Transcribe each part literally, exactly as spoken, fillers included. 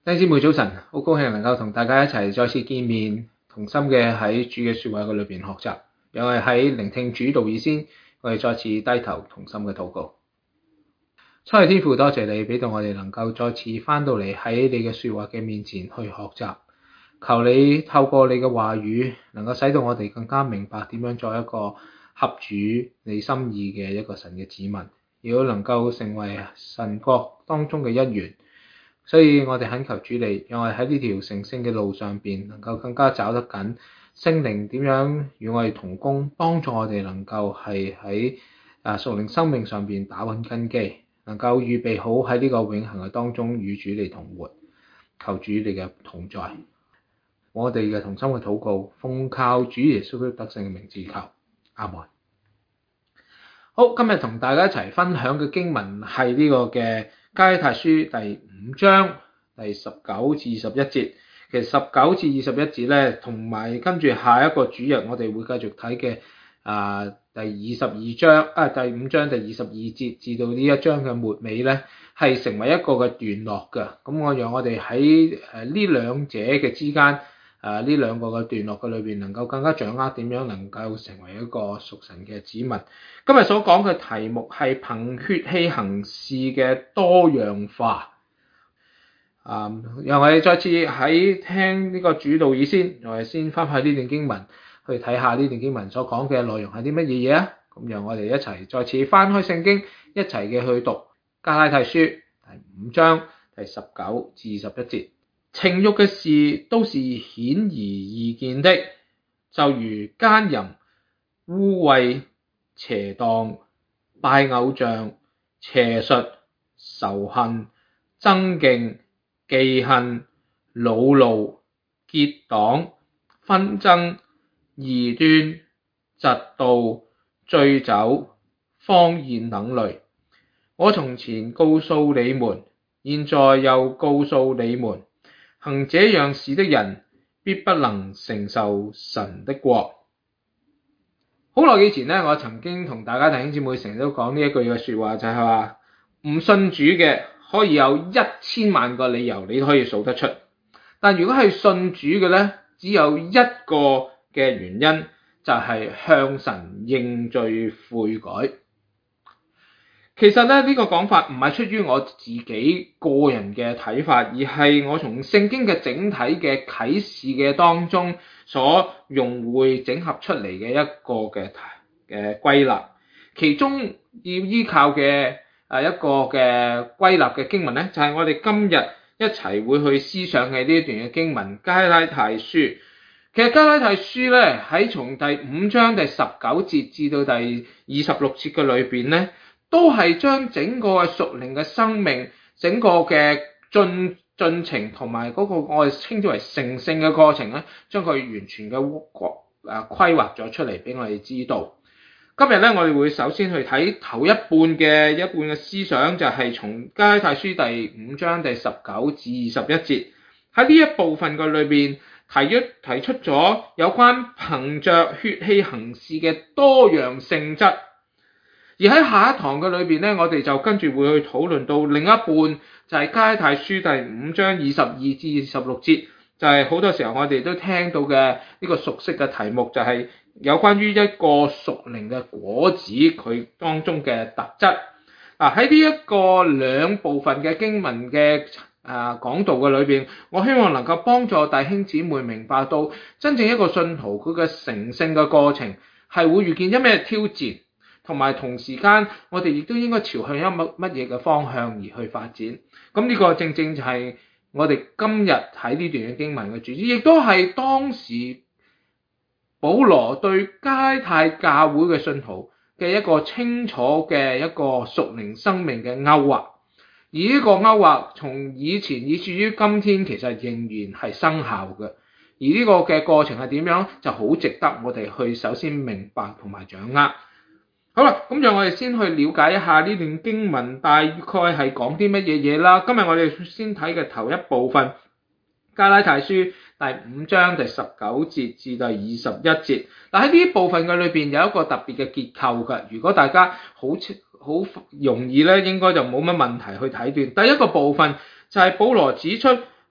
弟兄姊妹早晨，好高興能夠同大家一齊再次見面，同心嘅喺主嘅說話嘅裏邊學習。讓我哋喺聆聽主道以先，我哋再次低頭同心嘅禱告。親愛的天父，多謝你俾到我哋能夠再次翻到嚟喺你嘅說話嘅面前去學習。求你透過你嘅話語，能夠使到我哋更加明白點樣做一個合主你心意嘅一個神嘅子民，亦都能夠成為神國當中嘅一員。所以我哋懇求主你，讓我哋喺呢條成聖嘅路上邊，能夠更加找得緊聖靈點樣與我哋同工，幫助我哋能夠係喺啊屬靈生命上邊打穩根基，能夠預備好喺呢個永恆嘅當中與主你同活。求主你嘅同在，我哋嘅同心嘅禱告，奉靠主耶穌基督得勝嘅名字求，阿門。好，今日同大家一齊分享嘅經文係呢個嘅加拉太書第五章第十九至二十一節。其實十九至二十一節咧，同埋跟住下一個主日我哋會繼續睇嘅啊第二十二章啊第五章第二十二節至到呢一章嘅末尾咧，係成為一個嘅段落嘅。咁我讓我哋喺誒呢兩者嘅之間啊呢兩個嘅段落嘅裏邊，能夠更加掌握點樣能夠成為一個屬神嘅子民。今日所講嘅題目係憑血氣行事嘅多樣化。啊、嗯，讓我哋再次喺聽呢個主道以先，我哋先翻去呢段經文去睇下呢段經文所講嘅內容係啲乜嘢嘢啊？咁讓我哋一齊再次翻開聖經，一齊嘅去讀加拉太書第五章第十九至二十一節。情慾嘅事都是顯而易見的，就如奸淫、污穢、邪蕩、拜偶像、邪術、仇恨、爭競、忌恨、惱怒、結黨、紛爭、異端、嫉妒、醉酒、荒宴等類。我從前告訴你們，現在又告訴你們，行這樣事的人，必不能承受神的國。好耐以前咧，我曾經同大家弟兄姊妹成日都講呢一句嘅說話，就係話唔信主嘅可以有一千萬個理由你都可以數得出，但如果係信主嘅咧，只有一個嘅原因，就係向神認罪悔改。其實咧，呢個講法唔係出於我自己個人嘅睇法，而係我從聖經嘅整體嘅啟示嘅當中所用會整合出嚟嘅一個嘅嘅歸納。其中要依靠嘅誒一個嘅歸納嘅經文咧，就係我哋今日一齊會去思想嘅呢一段嘅經文加拉太書。其實加拉太書咧，喺從第五章第十九節至到第二十六節嘅裏邊咧，都係將整個嘅屬靈嘅生命，整個嘅進進程同埋嗰個我哋稱之為成聖嘅過程咧，將佢完全嘅誒規劃咗出嚟俾我哋知道。今日咧，我哋會首先去睇頭一半嘅一半嘅思想，就係從加拉太書第五章第十九至二十一節。喺呢一部分嘅裏邊提出提出咗有關憑着血氣行事嘅多樣性質。而喺下一堂嘅裏邊咧，我哋就跟住會去討論到另一半，就係加拉太書第五章二十二至二十六節，就係好多時候我哋都聽到嘅呢個熟悉嘅題目，就係有關於一個屬靈嘅果子佢當中嘅特質。嗱，喺呢一個兩部分嘅經文嘅誒講道嘅裏邊，我希望能夠幫助弟兄姊妹明白到真正一個信徒佢嘅成聖嘅過程係會遇見一咩挑戰。同埋同時間，我哋亦都應該朝向一乜乜嘢嘅方向而去發展。咁呢個正正就係我哋今日睇呢段嘅經文嘅主旨，亦都係當時保羅對加拉太教會嘅信徒嘅一個清楚嘅一個屬靈生命嘅勾畫。而呢個勾畫從以前以至於今天，其實仍然係生效嘅。而呢個嘅過程係點樣，就好值得我哋去首先明白同埋掌握。好啦，咁讓我哋先去了解一下呢段經文大概係講啲乜嘢嘢啦。今日我哋先睇嘅頭一部分，加拉太書第五章第十九節至第二十一節。嗱，喺呢部分嘅裏邊有一個特別嘅結構嘅，如果大家好好容易咧，應該就冇乜問題去睇斷。第一個部分就係保羅指出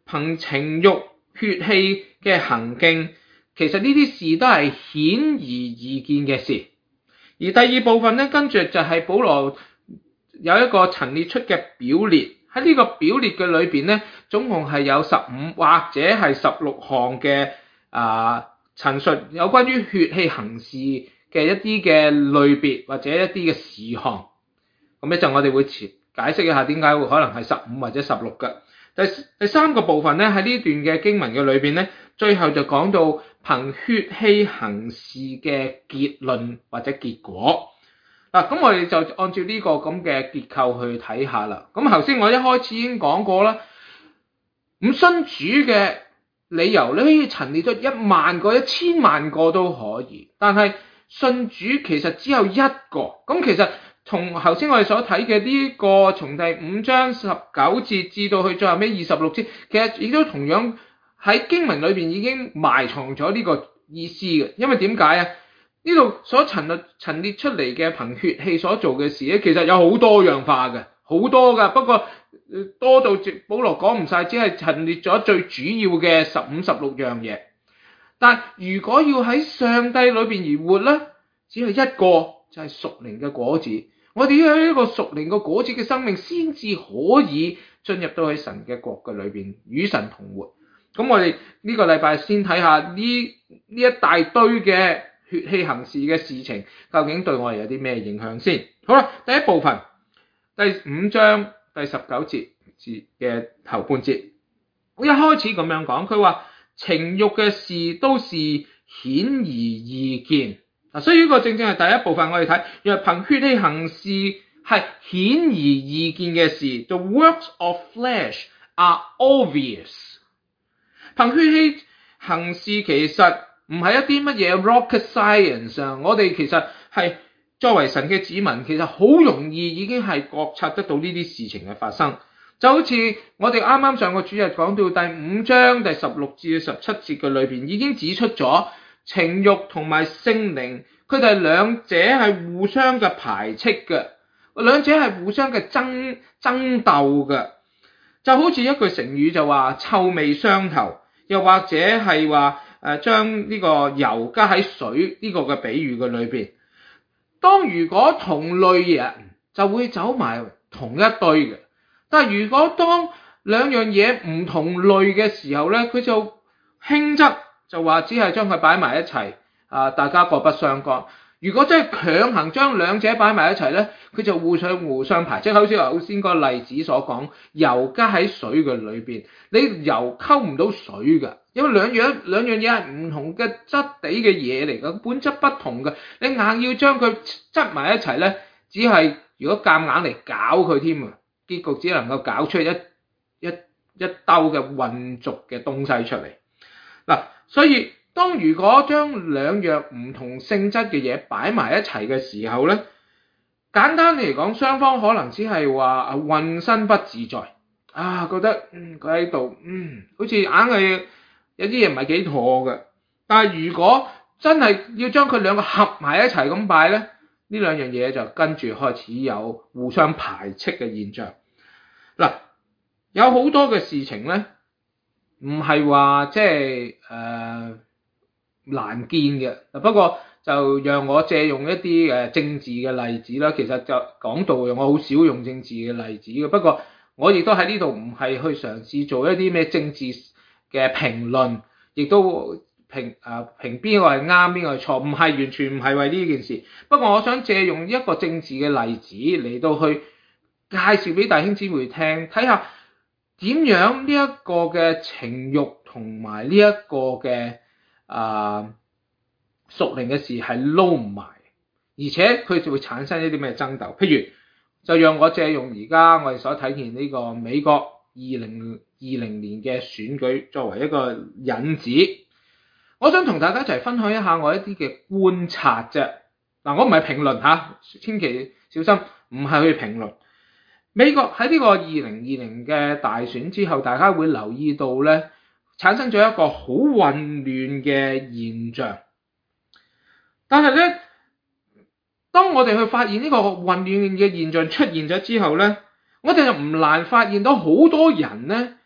憑情慾、血氣嘅行徑，其實呢啲事都係顯而易見嘅事。而第二部分咧，跟住就係保羅有一個陳列出嘅表列，喺呢個表列嘅裏邊咧，總共係有十五或者係十六項嘅啊陳述有關於血氣行事嘅一啲嘅類別或者一啲嘅事項。咁一陣我哋會解釋一下點解會可能係十五或者十六嘅。第第三個部分咧，喺呢段嘅經文嘅裏邊咧，最後就講到憑血氣行事嘅結論或者結果。嗱，咁我哋就按照呢個咁嘅結構去睇下啦。咁頭先我一開始已經講過啦，唔信主嘅理由你可以陳列咗一萬個、一千萬個都可以，但係信主其實只有一個。咁其實從頭先我哋所睇嘅呢個，從第五章十九節至到去最後尾二十六節，其實亦都同樣喺經文裏邊已經埋藏咗呢個意思嘅。因為點解啊？呢度所陳列陳列出嚟嘅憑血氣所做嘅事咧，其實有好多樣化嘅，好多噶。不過多到保羅講唔晒，只係陳列咗最主要嘅十五、十六樣嘢。但如果要喺上帝裏邊而活咧，只係一個就係屬靈嘅果子。我哋要有一個屬靈嘅果子嘅生命，先至可以進入到去神嘅國嘅裏邊，與神同活。咁我哋呢個禮拜先睇下呢呢一大堆嘅血氣行事嘅事情，究竟對我哋有啲咩影響先？好啦，第一部分，第五章第十九節嘅頭半節，我一開始咁樣講，佢話情慾嘅事都是顯而易見。嗱，所以呢個正正係第一部分，我哋睇，若憑血氣行事係顯而易見嘅事 ，the works of flesh are obvious。憑血氣行事其實唔係一啲乜嘢 rocket science 啊，我哋其實係作為神嘅子民，其實好容易已經係覺察得到呢啲事情嘅發生。就好似我哋啱啱上個主日講到第五章第十六至十七節嘅裏邊，已經指出咗情慾同埋聖靈，佢哋兩者係互相嘅排斥嘅，兩者係互相嘅爭爭鬥嘅。就好似一句成語就話臭味相投，又或者係話誒將呢個油加喺水呢個嘅比喻嘅裏邊。當如果同類人就會走埋同一堆嘅，但係如果當兩樣嘢唔同類嘅時候咧，佢就輕則就話只係將佢擺埋一齊，啊大家各不相干。如果真係強行將兩者擺埋一齊咧，佢就互相互相排斥。好似頭先個例子所講，油加喺水嘅裏邊，你油溝唔到水㗎，因為兩樣兩樣嘢係唔同嘅質地嘅嘢嚟㗎，本質不同嘅，你硬要將佢質埋一齊咧，只係如果夾硬嚟搞佢添啊，結局只能夠搞出一一一兜嘅混濁嘅東西出嚟。嗱，所以當如果將兩樣唔同性質嘅嘢擺埋一齊嘅時候咧，簡單嚟講，雙方可能只係話渾身不自在啊，覺得嗯佢喺度嗯好似硬係有啲嘢唔係幾妥嘅。但係如果真係要將佢兩個合埋一齊咁擺咧，呢兩樣嘢就跟住開始有互相排斥嘅現象。嗱，有好多嘅事情咧，唔係話即係誒難見嘅。不過就讓我借用一啲誒政治嘅例子啦。其實就講到我好少用政治嘅例子嘅，不過我亦都喺呢度唔係去嘗試做一啲咩政治嘅評論，亦都評誒評邊個係啱邊個係錯，唔係完全唔係為呢件事。不過我想借用一個政治嘅例子嚟到去介紹俾弟兄姊妹聽，睇下點樣呢一個嘅情慾同埋呢一個嘅啊屬靈嘅事係撈唔埋，而且佢就會產生一啲咩爭鬥。譬如就讓我借用而家我哋所睇見呢個美國二零二零年嘅選舉作為一個引子，我想同大家一齊分享一下我一啲嘅觀察啫。嗱，我唔係評論嚇，千祈小心，唔係去評論。美國喺呢個二零二零嘅大選之後，大家會留意到咧，產生咗一個好混亂嘅現象。但係咧，當我哋去發現呢個混亂嘅現象出現咗之後咧，我哋就唔難發現到好多人咧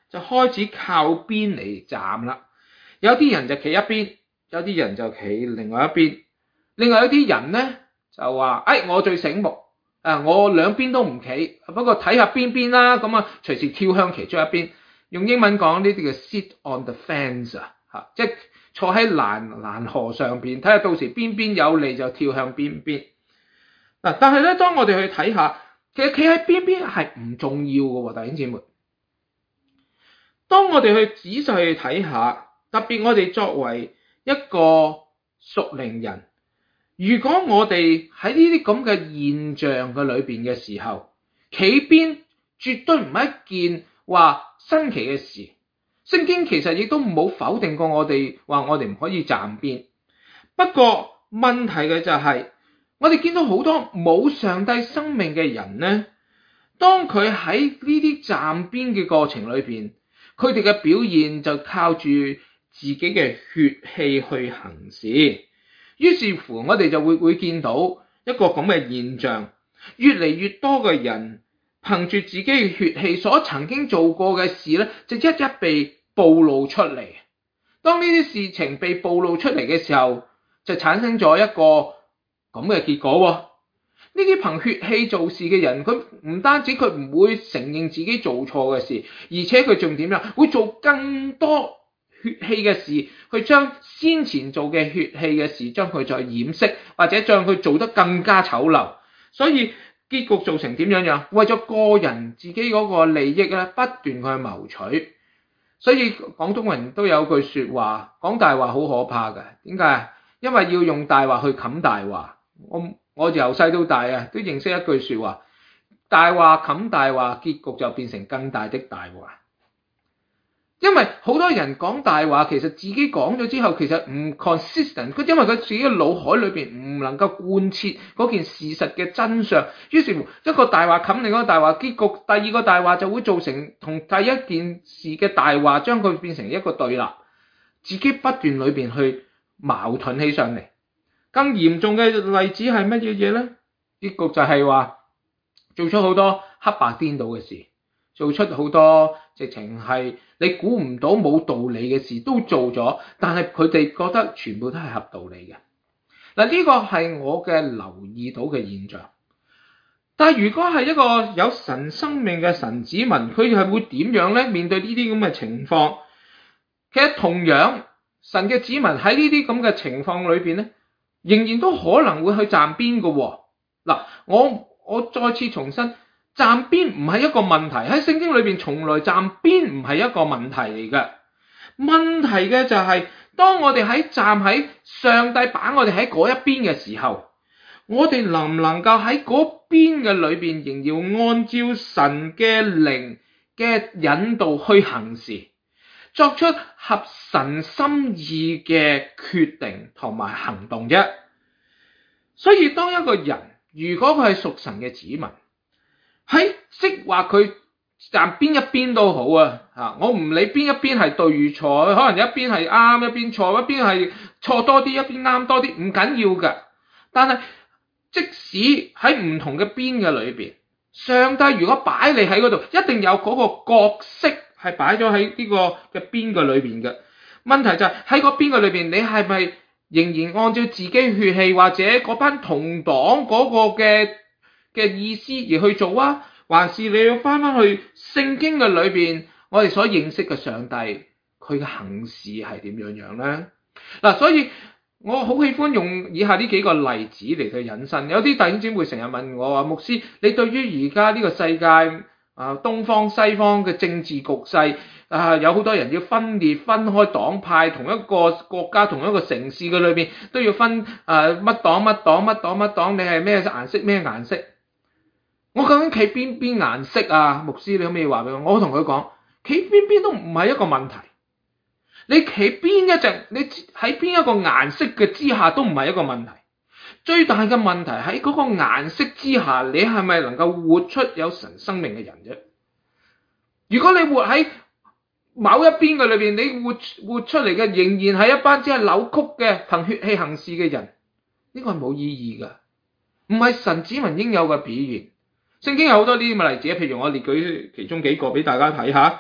就開始靠邊嚟站啦。有啲人就企一邊，有啲人就企另外一邊。另外有啲人咧就話：哎，我最醒目，啊，我兩邊都唔企，不過睇下邊邊啦，咁啊隨時跳向其中一邊。用英文講呢啲叫 sit on the fence 啊，嚇，即係坐喺欄欄河上邊，睇下到時邊邊有利就跳向邊邊。嗱，但係咧，當我哋去睇下，其實企喺邊邊係唔重要嘅喎，弟兄姊妹。當我哋去仔細去睇下，特別我哋作為一個屬靈人，如果我哋喺呢啲咁嘅現象嘅裏邊嘅時候，企邊絕對唔係一件話新奇嘅事。聖經其實亦都冇否定過我哋話我哋唔可以站邊。不過問題嘅就係、是，我哋見到好多冇上帝生命嘅人呢，當佢喺呢啲站邊嘅過程裏邊，佢哋嘅表現就靠住自己嘅血氣去行事。於是乎我哋就會會見到一個咁嘅現象，越嚟越多嘅人憑住自己嘅血氣所曾經做過嘅事咧，就一一被暴露出嚟。當呢啲事情被暴露出嚟嘅時候，就產生咗一個咁嘅結果。呢啲憑血氣做事嘅人，佢唔單止佢唔會承認自己做錯嘅事，而且佢仲點樣？會做更多血氣嘅事，去將先前做嘅血氣嘅事，將佢再掩飾，或者將佢做得更加醜陋。所以結局造成點樣樣？為咗個人自己嗰個利益咧，不斷去謀取。所以廣東人都有句說話，講大話好可怕嘅。點解？因為要用大話去冚大話。我我由細到大啊，都認識一句說話：大話冚大話，結局就變成更大的大話。因為好多人講大話，其實自己講咗之後，其實唔 consistent。佢因為佢自己嘅腦海裏邊唔能夠貫徹嗰件事實嘅真相，於是乎一個大話冚另一個大話，結局第二個大話就會造成同第一件事嘅大話將佢變成一個對立，自己不斷裏邊去矛盾起上嚟。更嚴重嘅例子係乜嘢嘢咧？結局就係話做出好多黑白顛倒嘅事，做出好多直情係你估唔到冇道理嘅事都做咗，但係佢哋覺得全部都係合道理嘅。嗱，呢個係我嘅留意到嘅現象。但係如果係一個有神生命嘅神子民，佢係會點樣咧？面對呢啲咁嘅情況，其實同樣神嘅子民喺呢啲咁嘅情況裏邊咧，仍然都可能會去站邊嘅喎。嗱，我我再次重申，站邊唔係一個問題，喺聖經裏邊從來站邊唔係一個問題嚟嘅。問題嘅就係、是、當我哋喺站喺上帝把我哋喺嗰一邊嘅時候，我哋能唔能夠喺嗰邊嘅裏邊仍要按照神嘅靈嘅引導去行事，作出合神心意嘅決定同埋行動啫。所以當一個人如果佢係屬神嘅子民，喺即話佢站邊一邊都好啊，吓，我唔理邊一邊係對與錯，可能一邊係啱，一邊錯，一邊係錯多啲，一邊啱多啲，唔緊要㗎。但係即使喺唔同嘅邊嘅裏邊，上帝如果擺你喺嗰度，一定有嗰個角色係擺咗喺呢個嘅邊嘅裏邊嘅。問題就係喺個邊嘅裏邊，你係咪仍然按照自己血氣或者嗰班同黨嗰個嘅嘅意思而去做啊？還是你要翻翻去聖經嘅裏邊，我哋所認識嘅上帝，佢嘅行事係點樣樣咧？嗱，所以我好喜歡用以下呢幾個例子嚟去引申。有啲弟兄姊妹成日問我話：牧師，你對於而家呢個世界啊，東方西方嘅政治局勢啊，有好多人要分裂分開黨派，同一個國家同一個城市嘅裏邊都要分啊乜黨乜黨乜黨乜黨，你係咩顏色咩顏色？我究竟企邊邊顏色啊？牧師，你可唔可以話俾我？我同佢講，企邊邊都唔係一個問題。你企邊一隻，你喺邊一個顏色嘅之下都唔係一個問題。最大嘅問題喺嗰個顏色之下，你係咪能夠活出有神生命嘅人啫？如果你活喺某一邊嘅裏邊，你活活出嚟嘅仍然係一班只係扭曲嘅憑血氣行事嘅人，呢個係冇意義噶，唔係神子民應有嘅表現。聖經有好多呢啲嘅例子，譬如我列舉其中幾個俾大家睇下。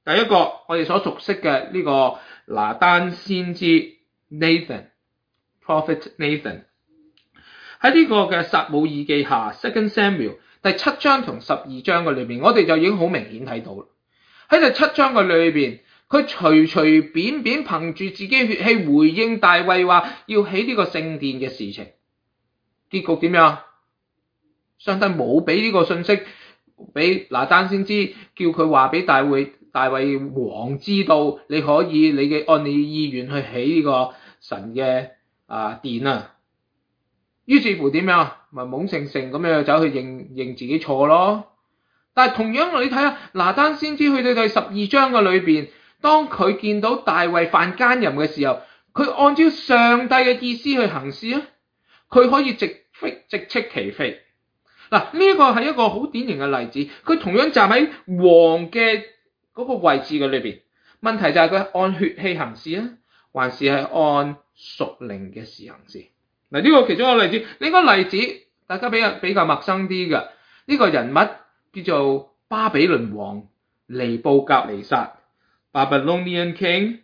第一個我哋所熟悉嘅呢個拿單先知 Nathan，Prophet Nathan， 喺呢個嘅撒母耳記下 Second Samuel 第七章同十二章嘅裏邊，我哋就已經好明顯睇到啦。喺第七章嘅裏邊，佢隨隨便便憑住自己血氣回應大衛話要起呢個聖殿嘅事情，結局點樣？上帝冇俾呢個信息俾拿單先知，叫佢話俾大衛大衛王知道，你可以你嘅按你意願去起呢個神嘅啊殿啊。於是乎點樣？咪懵盛盛咁樣走去認認自己錯咯。但係同樣你睇下拿單先知去到第十二章嘅裏邊，當佢見到大衛犯奸淫嘅時候，佢按照上帝嘅意思去行事啊，佢可以直飛直斥其非。嗱，呢一個係一個好典型嘅例子，佢同樣站喺王嘅嗰個位置嘅裏邊，問題就係佢按血氣行事啊，還是係按屬靈嘅事行事？嗱，呢個其中一個例子，呢個例子大家比較比較陌生啲嘅呢個人物叫做巴比倫王尼布甲尼撒 Babylonian King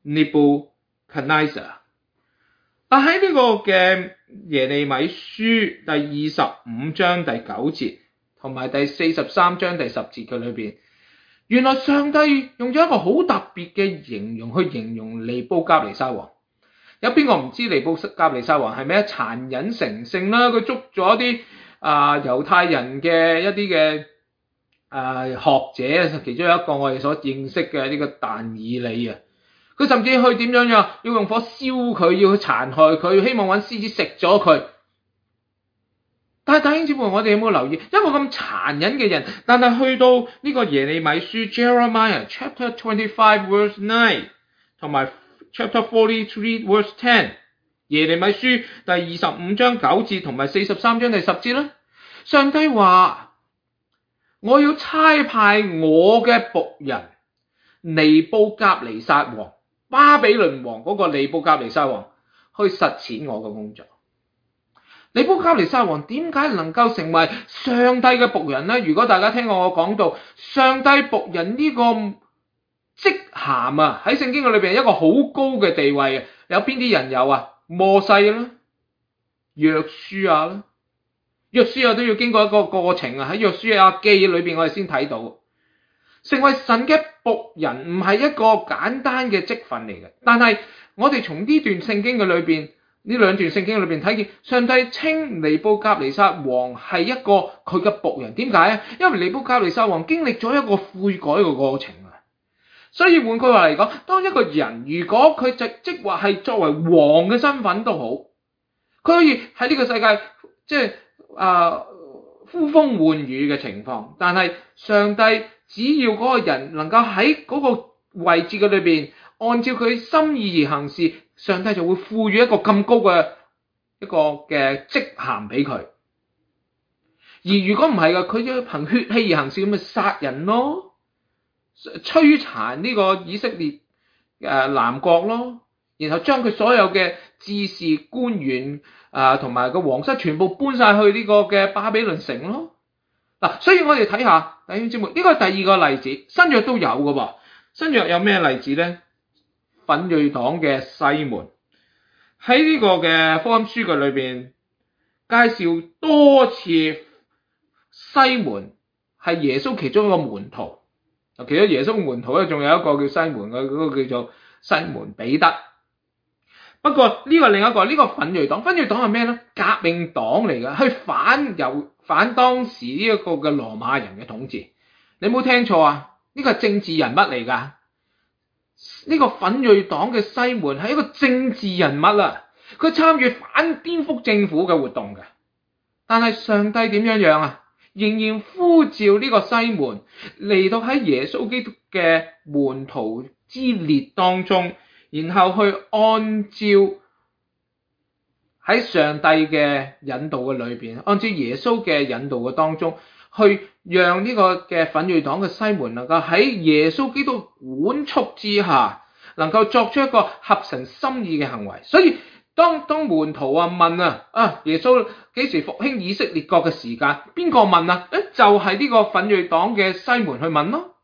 Nebuchadnezzar。但喺呢個嘅耶利米書第二十五章第九節同埋第四十三章第十節嘅裏邊，原來上帝用咗一個好特別嘅形容去形容尼布甲尼撒王。有邊個唔知尼布甲尼撒王係咩？殘忍成性啦，佢捉咗啲啊猶太人嘅一啲嘅啊學者，其中有一個我哋所認識嘅呢個但以理啊，佢甚至去點樣樣，要用火燒佢，要去殘害佢，希望揾獅子食咗佢。但係弟兄姊妹，我哋有冇留意一個咁殘忍嘅人，但係去到呢個耶利米書 Jeremiah chapter twenty-five verse nine 同埋Chapter forty-three verse ten， 耶利米書第二十五章九節同埋四十三章第十節啦。上帝話：我要差派我嘅僕人尼布甲尼撒王，巴比倫王嗰個尼布甲尼撒王去實踐我嘅工作。尼布甲尼撒王點解能夠成為上帝嘅僕人呢？如果大家聽過我講到上帝僕人呢個職銜啊，喺聖經嘅裏邊一個好高嘅地位啊，有邊啲人有啊？摩西啦、約書亞啦，約書亞都要經過一個過程啊，喺約書亞記裏邊我哋先睇到，成為神嘅僕人唔係一個簡單嘅職分嚟嘅。但係我哋從呢段聖經嘅裏邊，呢兩段聖經裏邊睇見，上帝稱尼布甲尼撒王係一個佢嘅僕人，點解啊？因為尼布甲尼撒王經歷咗一個悔改嘅過程。所以換句話嚟講，當一個人如果佢直即或係作為王嘅身份都好，佢可以喺呢個世界即係啊呼風喚雨嘅情況，但係上帝只要嗰個人能夠喺嗰個位置嘅裏邊，按照佢心意而行事，上帝就會賦予一個咁高嘅一個嘅職銜俾佢。而如果唔係嘅，佢就憑血氣而行事，咁咪殺人咯。摧殘呢個以色列誒南國咯，然後將佢所有嘅治士官員啊同埋個皇室全部搬晒去呢個嘅巴比倫城咯。嗱，所以我哋睇下弟兄姊妹，呢個係第二個例子，新約都有㗎喎。新約有咩例子咧？奮銳黨嘅西門喺呢個嘅福音書嘅裏邊介紹多次，西門係耶穌其中一個門徒。其實耶穌門徒咧，仲有一個叫西門嘅，嗰個叫做西門彼得。不過呢個另一個呢個奮銳黨，奮銳黨係咩咧？革命黨嚟嘅，去反由反當時呢一個嘅羅馬人嘅統治。你冇聽錯啊？呢個係政治人物嚟㗎。呢個奮銳黨嘅西門係一個政治人物啊！佢參與反顛覆政府嘅活動嘅。但係上帝點樣樣啊？仍然呼召呢個西門嚟到喺耶穌基督嘅門徒之列當中，然後去按照喺上帝嘅引導嘅裏邊，按照耶穌嘅引導嘅當中，去讓呢個嘅奮銳黨嘅西門能夠喺耶穌基督管束之下，能夠作出一個合神心意嘅行為。所以當當門徒啊問啊啊耶穌幾時復興以色列國嘅時間，邊個問啊？誒就係、是、呢個奮銳黨嘅西門去問咯。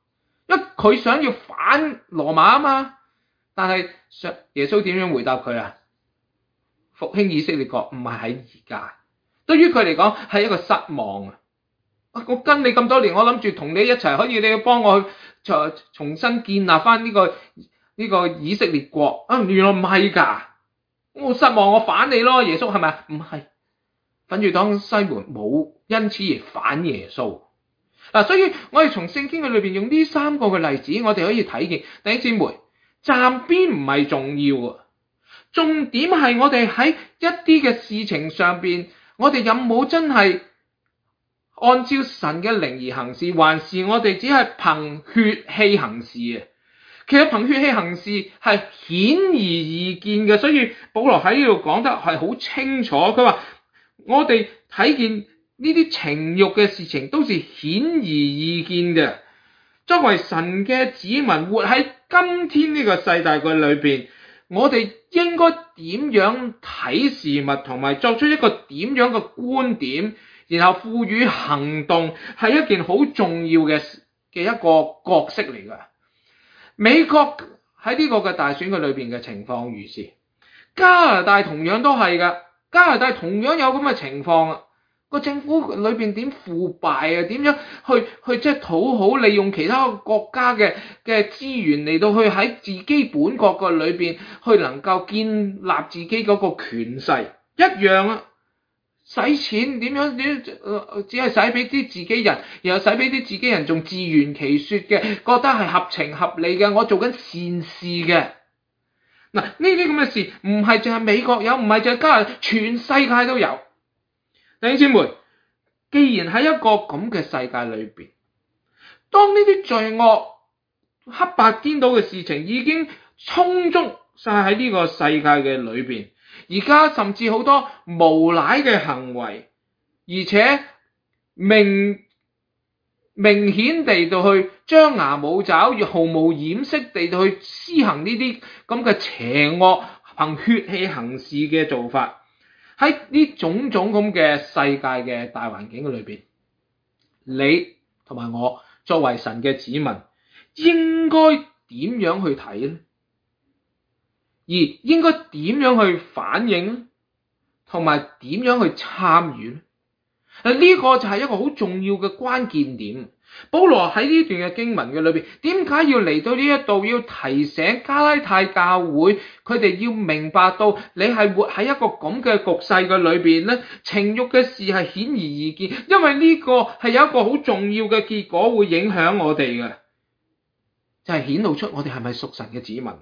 因為佢想要反羅馬啊嘛。但係耶穌點樣回答佢啊？復興以色列國唔係喺而家，對於佢嚟講係一個失望啊！我跟你咁多年，我諗住同你一齊，可以你要幫我去重新建立翻呢個呢個以色列國啊！原來唔係㗎，我失望，我反你咯，耶穌係咪啊？唔係，反住當西門冇因此而反耶穌嗱、啊，所以我哋從聖經嘅裏邊用呢三個嘅例子，我哋可以睇見弟兄姊妹，站邊唔係重要啊，重點係我哋喺一啲嘅事情上邊，我哋有冇真係按照神嘅靈而行事，還是我哋只係憑血氣行事啊？其實憑血氣行事係顯而易見嘅，所以保羅喺呢度講得係好清楚。佢話我哋睇見呢啲情慾嘅事情都是顯而易見嘅。作為神嘅子民，活喺今天呢個世界嘅裏邊，我哋應該點樣睇事物，同埋作出一個點樣嘅觀點，然後賦予行動，係一件好重要嘅嘅一個角色嚟㗎。美國喺呢個嘅大選嘅裏邊嘅情況如是，加拿大同樣都係㗎，加拿大同樣有咁嘅情況啊。個政府裏邊點腐敗啊？點樣去去即係討好利用其他國家嘅嘅資源嚟到去喺自己本國個裏邊去能夠建立自己嗰個權勢一樣啊！使錢點樣點樣、呃、只係使俾啲自己人，然後使俾啲自己人仲自圓其說嘅，覺得係合情合理嘅，我做緊善事嘅。嗱，呢啲咁嘅事唔係淨係美國有，唔係淨係加拿大，全世界都有。弟兄姊妹，既然喺一個咁嘅世界裏邊，當呢啲罪惡黑白顛倒嘅事情已經充足晒喺呢個世界嘅裏邊，而家甚至好多無賴嘅行為，而且明明顯地到去張牙舞爪，毫無掩飾地到去施行呢啲咁嘅邪惡憑血氣行事嘅做法。喺呢種種咁嘅世界嘅大環境裏邊，你同埋我作為神嘅子民，應該點樣去睇呢？而應該點樣去反應呢？同埋點樣去參與呢？呢、這個就係一個好重要嘅關鍵點。保羅喺呢段嘅經文嘅裏邊，點解要嚟到呢一度要提醒加拉太教會，佢哋要明白到你係活喺一個咁嘅局勢嘅裏邊咧？情慾嘅事係顯而易見，因為呢個係有一個好重要嘅結果會影響我哋嘅，就係顯露出我哋係咪屬神嘅子民。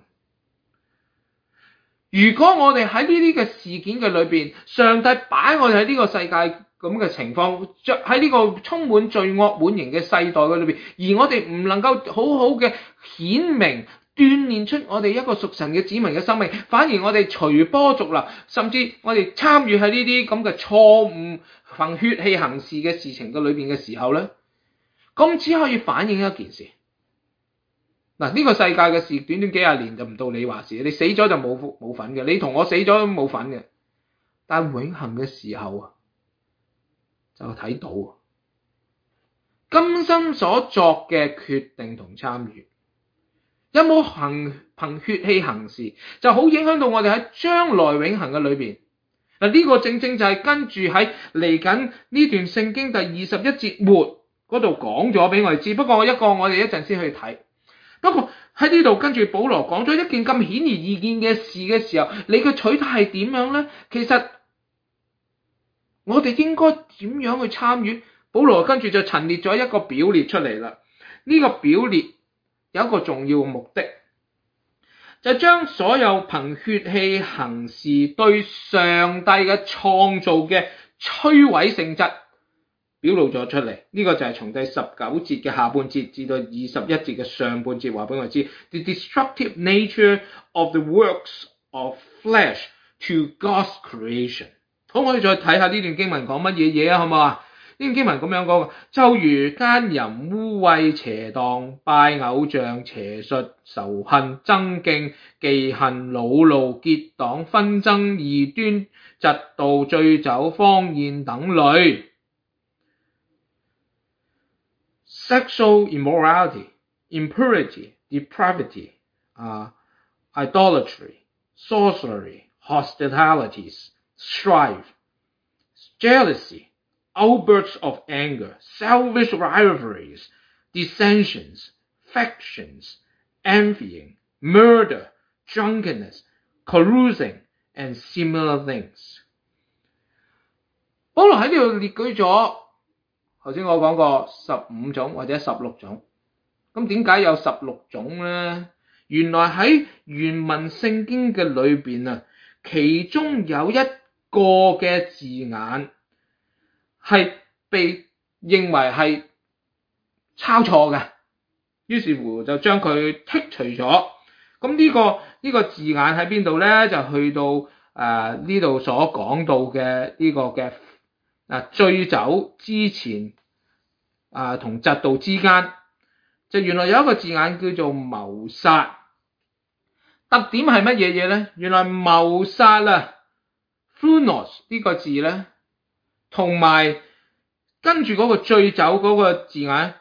如果我哋喺呢啲嘅事件嘅裏邊，上帝擺我哋喺呢個世界咁嘅情況，喺呢個充滿罪惡滿盈嘅世代嘅裏邊，而我哋唔能夠好好嘅顯明鍛鍊出我哋一個屬神嘅子民嘅生命，反而我哋隨波逐流，甚至我哋參與喺呢啲咁嘅錯誤憑血氣行事嘅事情嘅裏邊嘅時候咧，咁只可以反映一件事。嗱，呢個世界嘅事短短幾廿年就唔到你話事，你死咗就冇冇份嘅，你同我死咗都冇份嘅。但永恆嘅時候啊，就睇到今生所作嘅決定同參與，有冇行憑血氣行事，就好影響到我哋喺將來永恆嘅裏邊。嗱，呢個正正就係跟住喺嚟緊呢段聖經第二十一節末嗰度講咗俾我哋知。不過一個我哋一陣先去睇。不過喺呢度跟住保羅講咗一件咁顯而易見嘅事嘅時候，你嘅取態係點樣咧？其實我哋應該點樣去參與？保羅跟住就陳列咗一個表列出嚟啦。呢個表列有一個重要嘅目的，就將所有憑血氣行事對上帝嘅創造嘅摧毀性質表露咗出嚟。呢個就係從第十九節嘅下半節至到二十一節嘅上半節話俾我知 The destructive nature of the works of flesh to God's creation。 好，我哋再睇下呢段經文講乜嘢嘢啊，好唔好啊？呢段經文咁樣講，就如奸淫、污穢、邪蕩、拜偶像、邪術、仇恨、爭競、忌恨、惱怒、結黨、紛爭、異端、嫉妒、醉酒、荒宴等類。Sexual immorality impurity, depravity, uh, idolatry, sorcery, hostilities, strife, jealousy, outbursts of anger, selfish rivalries, dissensions, factions, envying, murder, drunkenness, carousing, and similar things。保羅喺呢度列舉咗頭先我講過十五種或者十六種。咁點解有十六種呢？原來喺原文聖經嘅裏邊啊，其中有一個嘅字眼係被認為係抄錯嘅，於是乎就將佢剔除咗。咁呢、這個呢、這個字眼喺邊度呢？就去到誒呢度所講到嘅呢個嘅啊醉酒之前啊同嫉妒之間，就原來有一個字眼叫做謀殺。特點係乜嘢嘢呢？原來謀殺啊 ，phunos 呢個字呢，同埋跟住嗰個醉酒嗰個字眼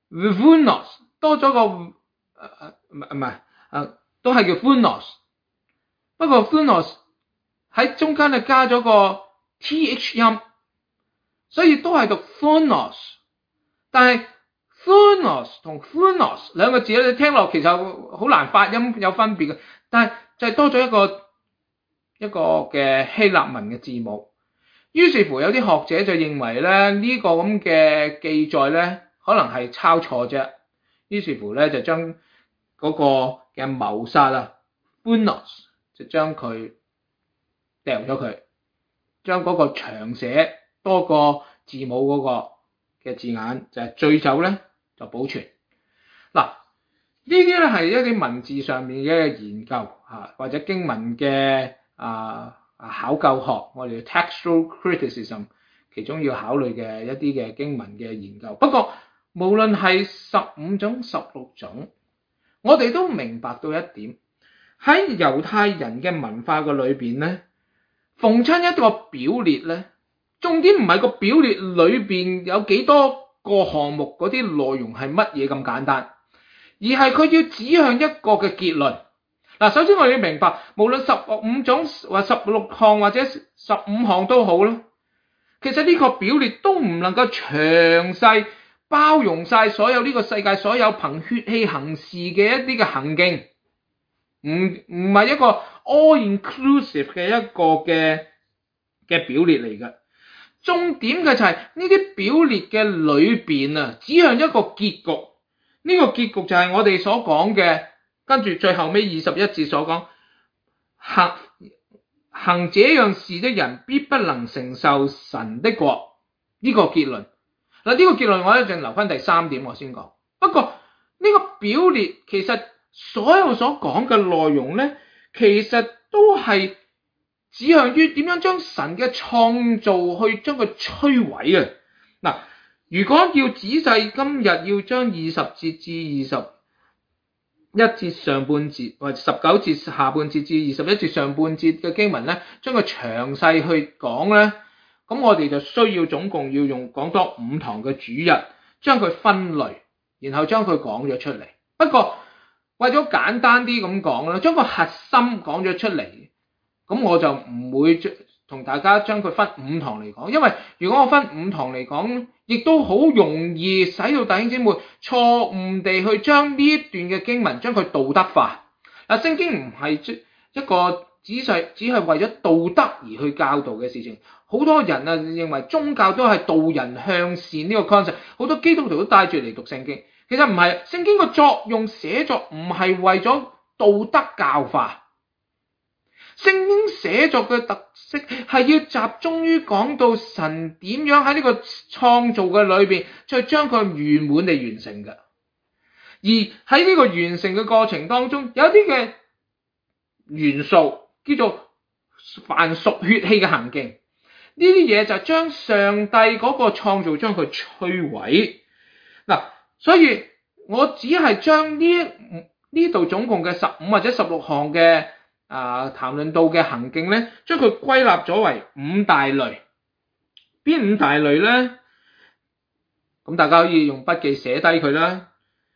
phunos 多咗個誒唔唔係誒都係叫 phunos， 不過 phunos 喺中間咧加咗個 th 音，所以都係讀 phunos， 但係 phunos 同 phunos 兩個字咧，你聽落其實好難發音有分別嘅，但係就係多咗一個一個嘅希臘文嘅字母。於是乎有啲學者就認為咧呢、這個咁嘅記載咧可能係抄錯啫，於是乎咧就將嗰個嘅謀殺啊 phunos 就將佢掉咗佢，將嗰個長寫多個字母嗰個嘅字眼就係、是、醉酒咧就保存。嗱，呢啲咧係一啲文字上面嘅研究嚇，或者經文嘅啊考究學，我哋 textual criticism 其中要考慮嘅一啲嘅經文嘅研究。不過無論係十五種、十六種，我哋都明白到一點，喺猶太人嘅文化嘅裏邊咧，逢親一個表列咧，重點唔係個表列裏邊有幾多個項目嗰啲內容係乜嘢咁簡單，而係佢要指向一個嘅結論。嗱，首先我哋要明白，無論十五種或十六項或者十五項都好啦，其實呢個表列都唔能夠詳細包容晒所有呢個世界所有憑血氣行事嘅一啲嘅行徑，唔唔係一個 all inclusive 嘅一個嘅嘅表列嚟嘅。重點嘅就係呢啲表列嘅裏邊啊，指向一個結局。呢、這個結局就係我哋所講嘅，跟住最後尾二十一節所講，行行這樣事的人必不能承受神的國。呢、這個結論嗱，呢、這個結論我一陣留翻第三點我先講。不過呢個表列其實所有所講嘅內容咧，其實都係指向於點樣將神嘅創造去將佢摧毀啊！嗱，如果要仔細今日要將二十節至二十一節上半節或者十九節下半節至二十一節上半節嘅經文咧，將佢詳細去講咧，咁我哋就需要總共要用講多五堂嘅主日，將佢分類，然後將佢講咗出嚟。不過為咗簡單啲咁講啦，將個核心講咗出嚟，咁我就唔會同大家將佢分五堂嚟講，因為如果我分五堂嚟講，亦都好容易使到弟兄姊妹錯誤地去將呢一段嘅經文將佢道德化。嗱，聖經唔係一個仔細只係為咗道德而去教導嘅事情。好多人啊認為宗教都係導人向善呢個 concept， 好多基督徒都帶住嚟讀聖經。其實唔係，聖經個作用寫作唔係為咗道德教化。聖經寫作嘅特色係要集中於講到神點樣喺呢個創造嘅裏邊，再將佢圓滿地完成嘅。而喺呢個完成嘅過程當中，有啲嘅元素叫做凡屬血氣嘅行徑，呢啲嘢就將上帝嗰個創造將佢摧毀。嗱，所以我只係將呢呢度總共嘅十五或者十六項嘅啊，談論到嘅行徑咧，將佢歸納咗為五大類。邊五大類咧？咁大家可以用筆記寫低佢啦。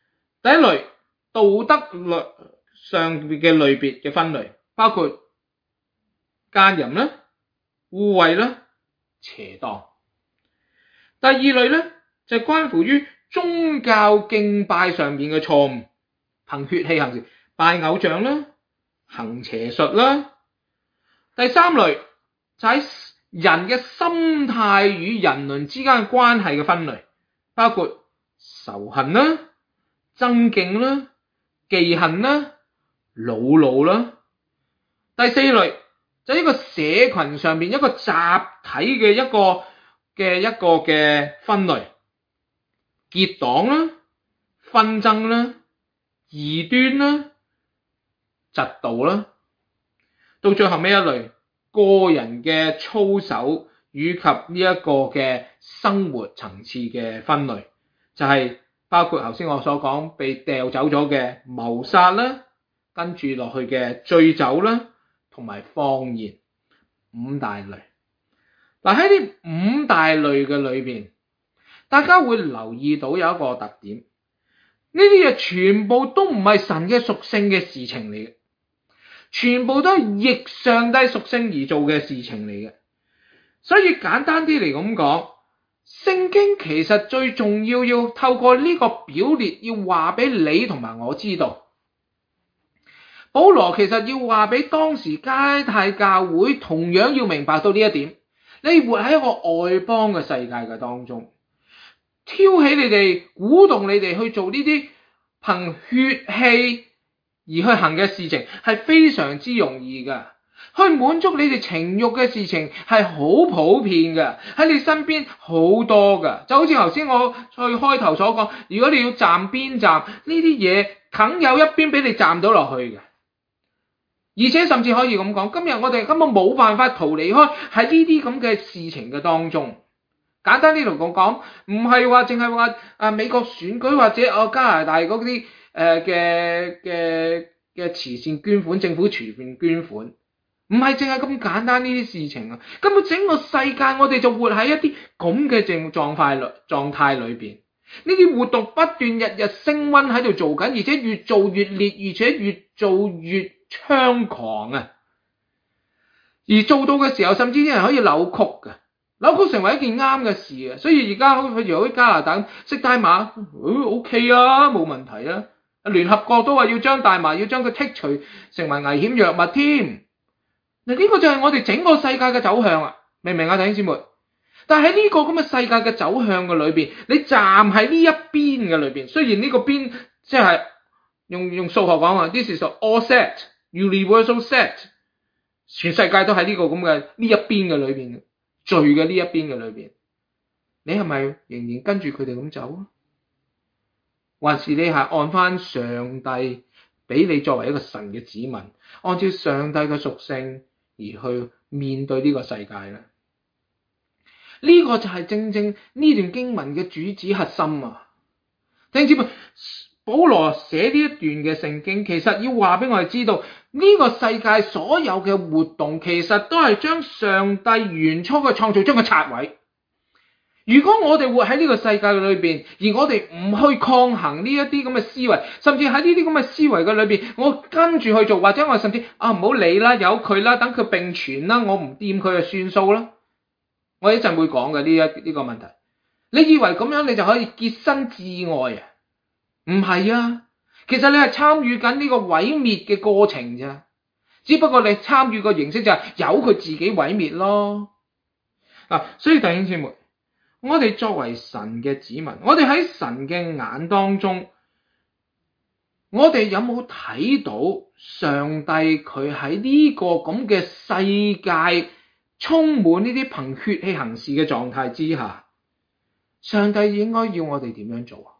第一類道德類上嘅類別嘅分類，包括奸淫啦、污穢啦、邪蕩。第二類咧就係關乎於宗教敬拜上面嘅錯誤，憑血氣行事，拜偶像啦、行邪術啦。第三類就係人嘅心態與人倫之間嘅關係嘅分類，包括仇恨啦、爭競啦、忌恨啦、惱怒啦。第四類就係一個社群上面一個集體嘅一個嘅一個嘅分類，結黨啦、紛爭啦、異端啦、嫉妒啦。到最後尾一類，個人嘅操守以及呢一個嘅生活層次嘅分類，就係、是、包括頭先我所講被掉走咗嘅謀殺啦，跟住落去嘅醉酒啦，同埋謊言，五大類。嗱，喺呢五大類嘅裏邊，大家會留意到有一個特點，呢啲嘢全部都唔係神嘅屬性嘅事情嚟嘅。全部都係逆上帝屬性而做嘅事情嚟嘅，所以簡單啲嚟咁講，聖經其實最重要要透過呢個表列要話俾你同埋我知道，保羅其實要話俾當時加拉太教會同樣要明白到呢一點，你活喺一個外邦嘅世界嘅當中，挑起你哋，鼓動你哋去做呢啲憑血氣而去行嘅事情係非常之容易噶，去滿足你哋情慾嘅事情係好普遍噶，喺你身邊好多噶。就好似頭先我最開頭所講，如果你要站邊站，呢啲嘢梗有一邊俾你站到落去嘅，而且甚至可以咁講，今日我哋根本冇辦法逃離開喺呢啲咁嘅事情嘅當中。簡單啲嚟講，唔係話淨係話啊美國選舉或者哦加拿大嗰啲誒嘅嘅嘅慈善捐款，政府全面捐款，唔係淨係咁簡單呢啲事情啊！根本整個世界我哋就活喺一啲咁嘅狀狀態裏狀態裏邊，呢啲活動不斷日日升溫喺度做緊，而且越做越烈，而且越做越猖狂啊！而做到嘅時候，甚至啲人可以扭曲嘅。扭曲成為一件啱嘅事啊！所以而家譬如喺加拿大識大麻，誒 O K 啊，冇問題啊。聯合國都話要將大麻要將佢剔除成為危險藥物添。嗱，呢個就係我哋整個世界嘅走向啊！明唔明啊，弟兄姊妹？但係喺呢個咁嘅世界嘅走向嘅裏邊，你站喺呢一邊嘅裏邊，雖然呢個邊即係用用數學講啊 ，this is all set universal set， 全世界都喺呢個咁嘅呢一邊嘅裏邊。罪嘅呢一邊嘅裏邊，你係咪仍然跟住佢哋咁走啊？還是你係按翻上帝俾你作為一個神嘅子民，按照上帝嘅屬性而去面對呢個世界咧？呢個就係正正呢段經文嘅主旨核心啊！弟兄姊妹，保羅寫呢一段嘅聖經，其實要話俾我哋知道。呢個世界所有嘅活動其實都係將上帝原初嘅創造將佢拆毀。如果我哋活喺呢個世界裏邊，而我哋唔去抗衡呢一啲咁嘅思維，甚至喺呢啲咁嘅思維嘅裏邊，我跟住去做，或者我甚至啊唔好理啦，由佢啦，等佢並存啦，我唔掂佢就算數啦。我一陣會講嘅呢一呢個問題。你以為咁樣你就可以潔身自愛啊？唔係啊！其實你係參與緊呢個毀滅嘅過程啫，只不過你參與個形式就係由佢自己毀滅咯。嗱，所以弟兄姊妹，我哋作為神嘅子民，我哋喺神嘅眼當中，我哋有冇睇到上帝佢喺呢個咁嘅世界充滿呢啲憑血氣行事嘅狀態之下，上帝應該要我哋點樣做啊？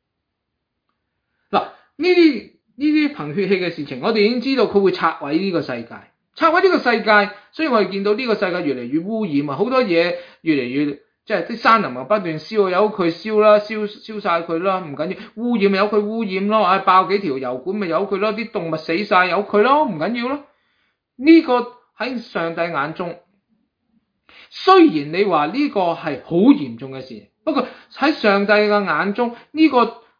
嗱。呢啲呢啲憑血氣嘅事情，我哋已經知道佢會拆毀呢個世界，拆毀呢個世界，所以我哋見到呢個世界越嚟越污染啊！好多嘢越嚟越即係啲山林啊不斷燒，由佢燒啦，燒燒晒佢啦，唔緊要，污染咪由佢污染咯，啊爆幾條油管咪由佢咯，啲動物死晒由佢咯，唔緊要咯。呢個喺上帝眼中，雖然你話呢個係好嚴重嘅事，不過喺上帝嘅眼中呢個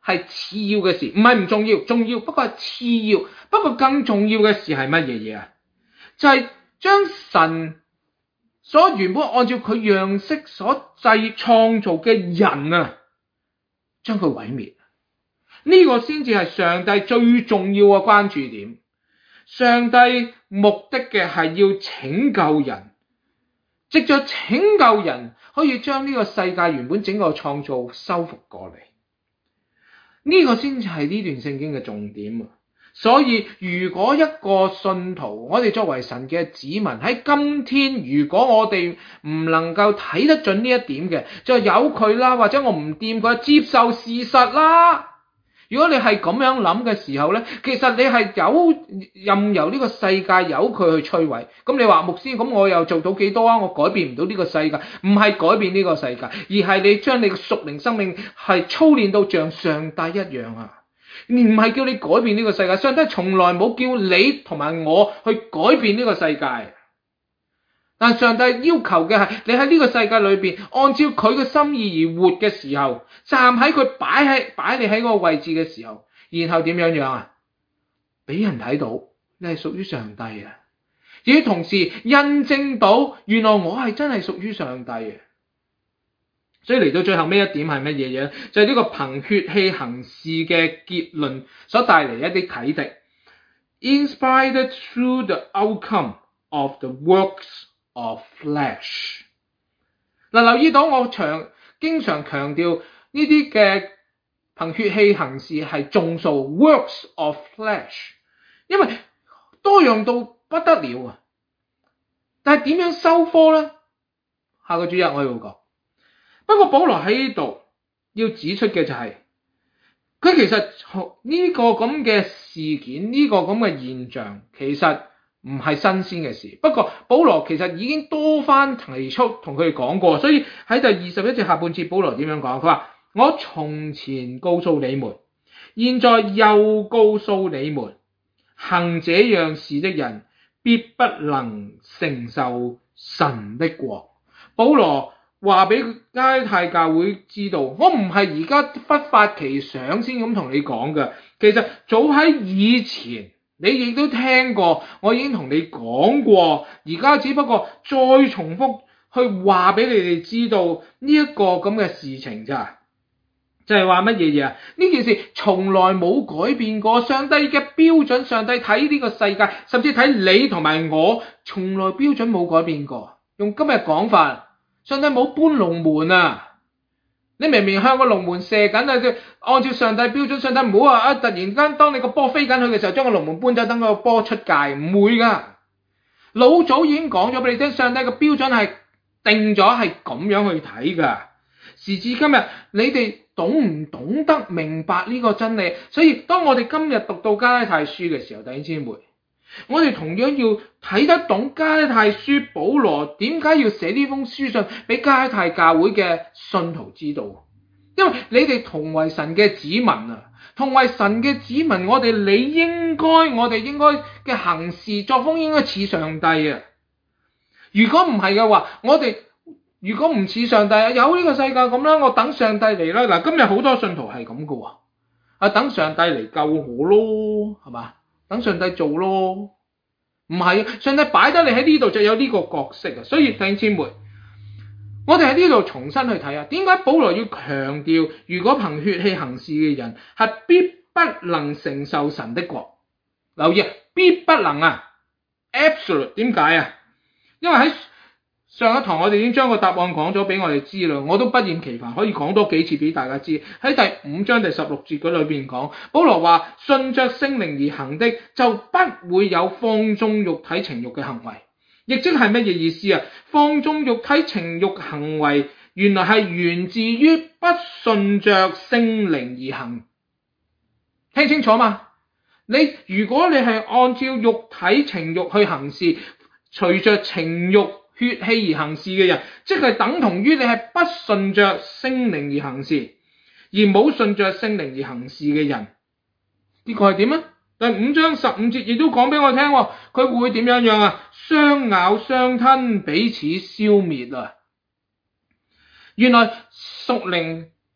係次要嘅事，唔係唔重要，重要，不過係次要。不過更重要嘅事係乜嘢嘢啊？就係、是、將神所原本按照佢樣式所製創造嘅人啊，將佢毀滅。呢、這個先至係上帝最重要嘅關注點。上帝目的嘅係要拯救人，藉着拯救人可以將呢個世界原本整個創造修復過嚟。呢、這個先至係呢段聖經嘅重點啊！所以如果一個信徒，我哋作為神嘅子民，喺今天如果我哋唔能夠睇得準呢一點嘅，就由佢啦，或者我唔掂佢，接受事實啦。如果你係咁樣諗嘅時候咧，其實你係有任由呢個世界由佢去摧毀。咁你話牧師，咁我又做到幾多啊？我改變唔到呢個世界，唔係改變呢個世界，而係你將你嘅屬靈生命係操練到像上帝一樣啊！唔係叫你改變呢個世界，上帝從來冇叫你同埋我去改變呢個世界。但上帝要求嘅係你喺呢個世界裏邊，按照佢嘅心意而活嘅時候，站喺佢擺喺擺你喺嗰個位置嘅時候，然後點樣樣啊？俾人睇到你係屬於上帝啊！而同時印證到原來我係真係屬於上帝嘅。所以嚟到最後尾一點係乜嘢嘢？就係、是、呢個憑血氣行事嘅結論所帶嚟一啲啟迪。Inspired through the outcome of the works of flesh。嗱，留意到我長經常強調呢啲嘅憑血氣行事係眾數 works of flesh， 因為多樣到不得了啊！但係點樣收科咧？下個主日我會講。不過保羅喺呢度要指出嘅就係、是，佢其實呢個咁嘅事件，呢、這個咁嘅現象，其實唔係新鮮嘅事。不過保羅其實已經多番提出同佢哋講過，所以喺第二十一節下半節，保羅點樣講？佢話：我從前告訴你們，現在又告訴你們，行這樣事的人，必不能承受神的國。保羅話俾加拉太教會知道，我唔係而家忽發奇想先咁同你講嘅。其實早喺以前，你亦都聽過，我已經同你講過。而家只不過再重複去話俾你哋知道呢一個咁嘅事情咋，就係話乜嘢嘢啊？呢件事從來冇改變過，上帝嘅標準，上帝睇呢個世界，甚至睇你同埋我，從來標準冇改變過。用今日講法。上帝冇搬龍門啊！你明明向個龍門射緊啊，按照上帝標準，上帝唔好話啊！突然間當你個波飛緊去嘅時候，將個龍門搬走，等個波出界，唔會噶。老早已經講咗俾你聽，上帝嘅標準係定咗，係咁樣去睇噶。時至今日，你哋懂唔懂得明白呢個真理？所以當我哋今日讀到加拉太書嘅時候，弟兄姊妹，我哋同樣要睇得懂加拉太書，保羅點解要寫呢封書信俾加拉太教會嘅信徒知道？因為你哋同為神嘅子民啊，同為神嘅子民，我哋理應該，我哋應該嘅行事作風應該似上帝啊！如果唔係嘅話，我哋如果唔似上帝啊，有呢個世界咁啦，我等上帝嚟啦。嗱，今日好多信徒係咁嘅喎，啊，等上帝嚟救我咯，係嘛？等上帝做咯，唔係啊！上帝擺得你喺呢度就有呢個角色啊！所以弟兄姊妹，我哋喺呢度重新去睇下，點解保羅要強調，如果憑血氣行事嘅人係必不能承受神的國？留意啊，必不能啊 ，absolute 點解啊？因為喺上一堂我哋已經將個答案講咗俾我哋知啦，我都不厭其煩可以講多幾次俾大家知。喺第五章第十六節嗰裏邊講，保羅話：順着聖靈而行的，就不會有放縱肉體情慾嘅行為。亦即係乜嘢意思啊？放縱肉體情慾行為，原來係源自於不順着聖靈而行。聽清楚嘛？你如果你係按照肉體情慾去行事，隨着情慾血氣而行事嘅人，即係等同於你係不順着聖靈而行事，而冇順着聖靈而行事嘅人，呢個係點啊？第五章十五節亦都講俾我聽，佢會點樣樣啊？相咬相吞，彼此消滅啊！原來屬靈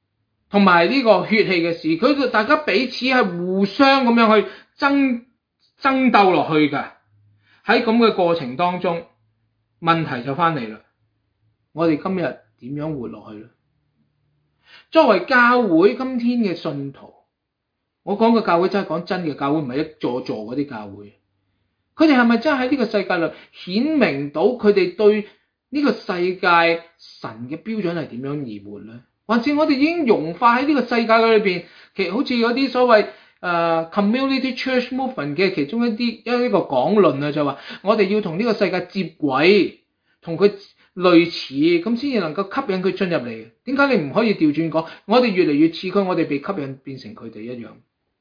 同埋呢個血氣嘅事，佢大家彼此係互相咁樣去爭爭鬥落去㗎。喺咁嘅過程當中，問題就翻嚟啦。我哋今日點樣活落去咧？作為教會今天嘅信徒，我講嘅教會真係講真嘅教會，唔係一座座嗰啲教會。佢哋係咪真係喺呢個世界裏顯明到佢哋對呢個世界神嘅標準係點樣而活咧？還是我哋已經融化喺呢個世界裏邊？其實好似嗰啲所謂誒、uh, community church movement 嘅其中一啲一一個講論啊，就話我哋要同呢個世界接軌，同佢類似，咁先至能夠吸引佢進入嚟。點解你唔可以調轉講？我哋越嚟越似佢，我哋被吸引變成佢哋一樣。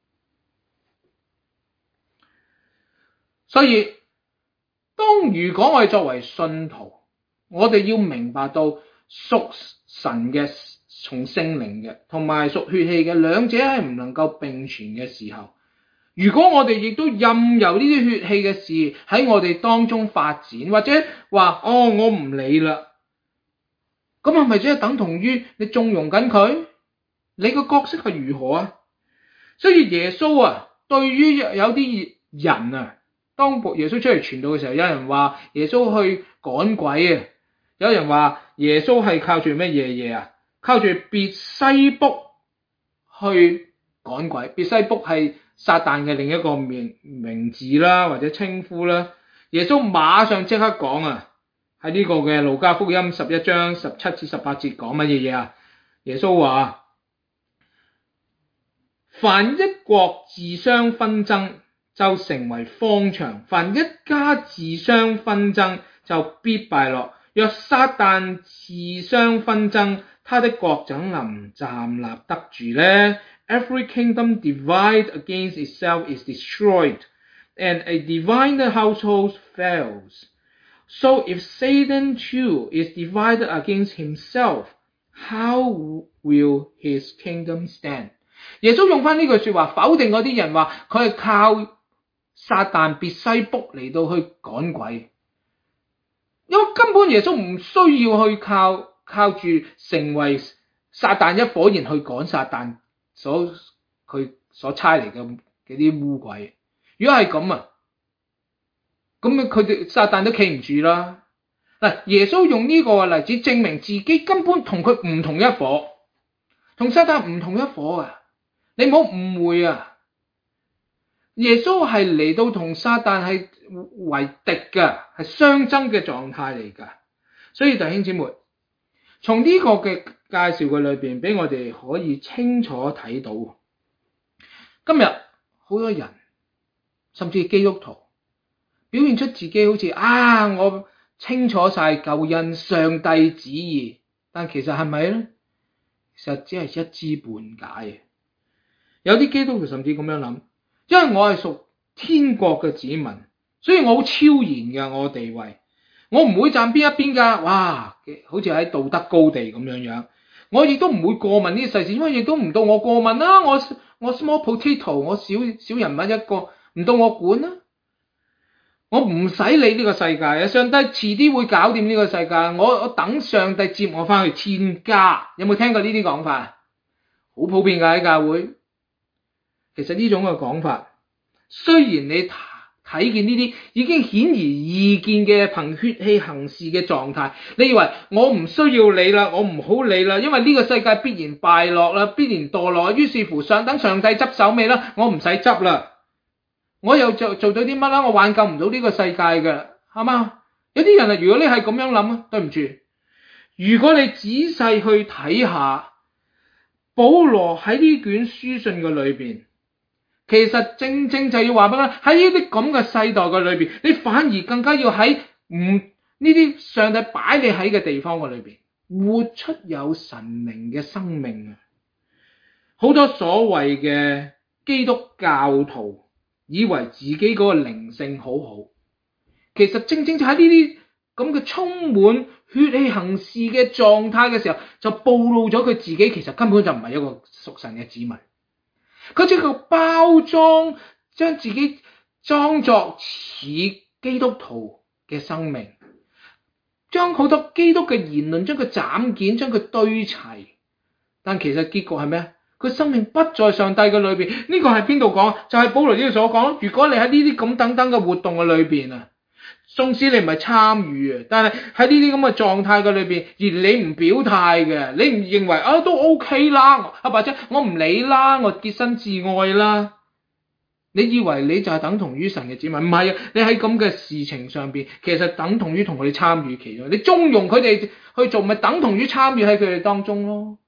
所以，當如果我哋作為信徒，我哋要明白到屬神嘅從聖靈嘅，同埋屬血氣嘅兩者係唔能夠並存嘅時候，如果我哋亦都任由呢啲血氣嘅事喺我哋當中發展，或者話哦我唔理啦，咁係咪即係等同於你縱容緊佢？你個角色係如何啊？所以耶穌啊，對於有啲人啊，當耶穌出嚟傳道嘅時候，有人話耶穌去趕鬼啊，有人話耶穌係靠住乜嘢嘢啊？靠住別西卜去趕鬼。別西卜係撒旦嘅另一個名名字啦，或者稱呼啦。耶穌馬上即刻講啊，喺呢個嘅路加福音十一章十七至十八節講乜嘢嘢啊？耶穌話：凡一國自相紛爭，就成為荒場；凡一家自相紛爭，就必敗落。若撒旦自相紛爭，他的國怎能站立得住呢？ Every kingdom divided against itself is destroyed, and a divided household fails. So if Satan too is divided against himself, how will his kingdom stand? 耶穌用翻呢句說話否定嗰啲人話佢係靠撒旦別西卜嚟到去趕鬼，因為根本耶穌唔需要去靠靠住成為撒旦一伙，然去趕撒旦所佢所差嚟嘅嗰啲污鬼。如果係咁啊，咁佢哋撒旦都企唔住啦。嗱，耶穌用呢個例子證明自己根本同佢唔同一伙，同撒旦唔同一伙啊！你唔好誤會啊！耶穌係嚟到同撒旦係為敵嘅，係相爭嘅狀態嚟噶。所以弟兄姊妹，從呢個嘅介紹嘅裏邊，俾我哋可以清楚睇到，今日好多人，甚至基督徒，表現出自己好似啊，我清楚晒救恩、上帝旨意，但其實係咪咧？其實只係一知半解。有啲基督徒甚至咁樣諗，因為我係屬天國嘅子民，所以我好超然嘅我地位，我唔會站邊一邊噶。哇，好似喺道德高地咁樣樣。我亦都唔會過問呢啲世事，因為亦都唔到我過問啦。我我 small potato，我小小人物一個，唔到我管啦。我唔使理呢個世界啊！上帝遲啲會搞掂呢個世界，我我等上帝接我翻去天家。有冇聽過呢啲講法？好普遍噶喺教會。其實呢種嘅講法，雖然你睇見呢啲已經顯而易見嘅憑血氣行事嘅狀態，你以為我唔需要理啦，我唔好理啦，因為呢個世界必然敗落啦，必然墮落，於是乎上等上帝執手尾啦，我唔使執啦，我又做做到啲乜啦？我挽救唔到呢個世界嘅，係嘛？有啲人啊，如果你係咁樣諗啊，對唔住，如果你仔細去睇下保羅喺呢卷書信嘅裏邊。其實正正就要話俾你，喺呢啲咁嘅世代嘅裏邊，你反而更加要喺唔呢啲上帝擺你喺嘅地方嘅裏邊，活出有神靈嘅生命啊！好多所謂嘅基督教徒以為自己嗰個靈性好好，其實正正就喺呢啲咁嘅充滿血氣行事嘅狀態嘅時候，就暴露咗佢自己其實根本就唔係一個屬神嘅子民。佢只個包裝，將自己裝作似基督徒嘅生命，將好多基督嘅言論將佢斬件，將佢堆齊。 但其實結局係咩？佢生命不在上帝嘅裏邊。呢個係邊度講？就係保羅呢度所講。如果你喺呢啲咁等等嘅活動嘅裏邊啊，縱使你唔係參與啊，但係喺呢啲咁嘅狀態嘅裏邊，而你唔表態嘅，你唔認為啊都 OK 啦，啊或者我唔理啦，我潔身自愛啦，你以為你就係等同於神嘅子民？唔係啊，你喺咁嘅事情上邊，其實等同於同佢哋參與其中。你縱容佢哋去做，咪等同於參與喺佢哋當中咯。